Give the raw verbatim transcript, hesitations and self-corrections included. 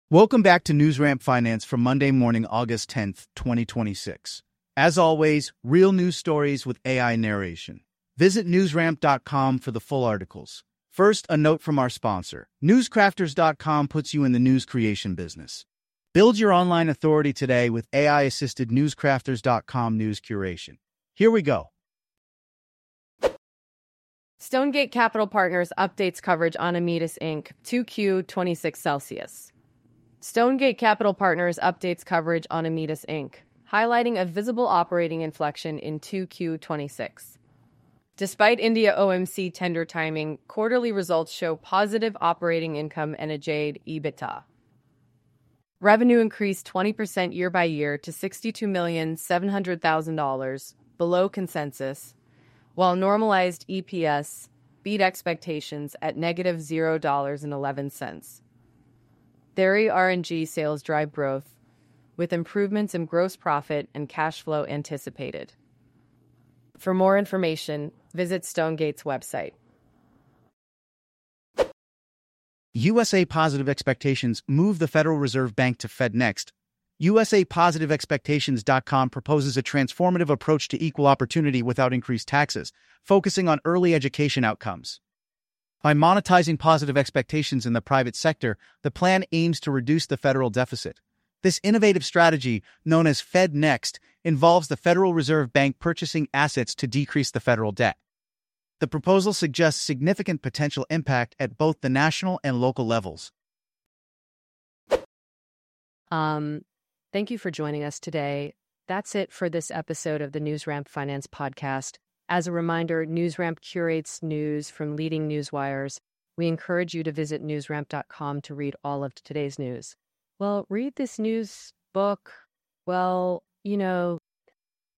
Welcome back to NewsRamp Finance for Monday morning, August tenth, twenty twenty-six. As always, real news stories with A I narration. Visit newsramp dot com for the full articles. First, a note from our sponsor. newscrafters dot com puts you in the news creation business. Build your online authority today with A I-assisted newscrafters dot com news curation. Here we go. Stonegate Capital Partners updates coverage on Ametis Incorporated, two Q twenty-six Celsius. Stonegate Capital Partners updates coverage on Ametis Incorporated, highlighting a visible operating inflection in two Q twenty-six. Despite India O M C tender timing, quarterly results show positive operating income and adjusted EBITDA. Revenue increased twenty percent year by year to sixty-two million seven hundred thousand dollars, below consensus, while normalized E P S beat expectations at negative zero dollars and eleven cents. Dairy R N G sales drive growth, with improvements in gross profit and cash flow anticipated. For more information, visit Stonegate's website. U S A Positive Expectations move the Federal Reserve Bank to Fed Next. U S A Positive Expectations dot com proposes a transformative approach to equal opportunity without increased taxes, focusing on early education outcomes. By monetizing positive expectations in the private sector, the plan aims to reduce the federal deficit. This innovative strategy, known as Fed Next, involves the Federal Reserve Bank purchasing assets to decrease the federal debt. The proposal suggests significant potential impact at both the national and local levels. Um, thank you for joining us today. That's it for this episode of the NewsRamp Finance Podcast. As a reminder, NewsRamp curates news from leading news wires. We encourage you to visit newsramp dot com to read all of today's news. Well, read this news book. Well, you know,